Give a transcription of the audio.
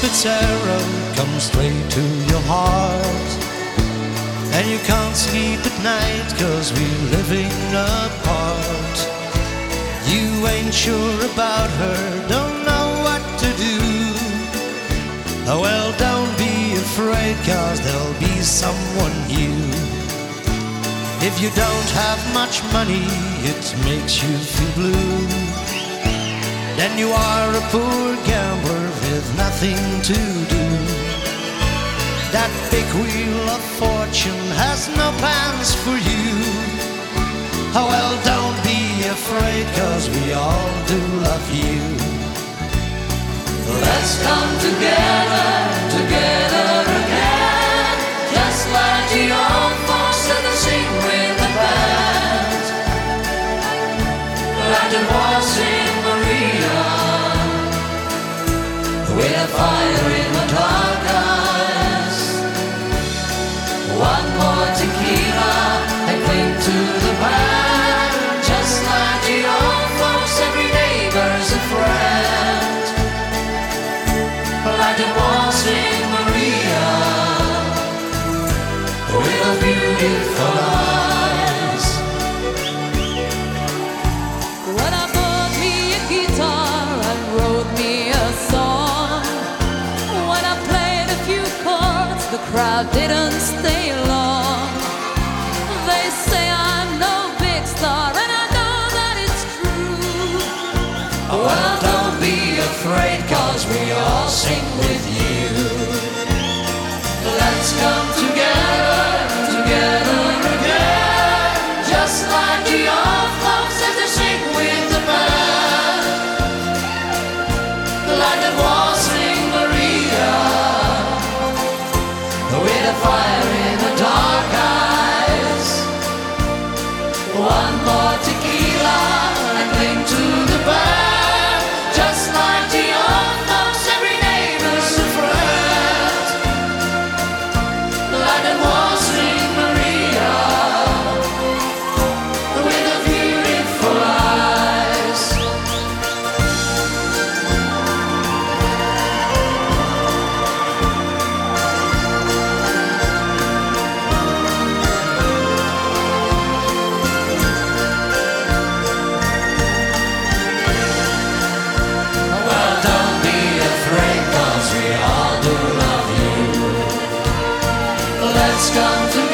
its arrow comes straight to your heart, and you can't sleep at night 'cause we're living apart. You ain't sure about her, don't know what to do. Oh well, don't be afraid 'cause there'll be someone new. If you don't have much money, it makes you feel blue. Then you are a poor gambler with nothing to do. That big wheel of fortune has no plans for you. Oh well, don't be afraid 'cause we all do love you. Let's come together, together again, just like the old folks that sing with the band, like it was in Maria, with a fire in the dark eyes. One more tequila and cling to the band, just like the old folks, every neighbor's a friend, like it was in Maria, with a beautiful eyes. When I bought me a guitar and wrote me a song, when I played a few chords, the crowd didn't stay long. They say I'm no big star, and I know that it's true. Well, don't be afraid 'cause we all sing with you. Let's come together, together again, just like the old folks as they sing with the band, like it was in Maria, with a fire in the dark eyes. One more tequila and cling to the band, just like the old folks, every neighbor's a friend, like it was in Maria, with the beautiful eyes. Well, don't be afraid 'cause we all do love you. Let's come together.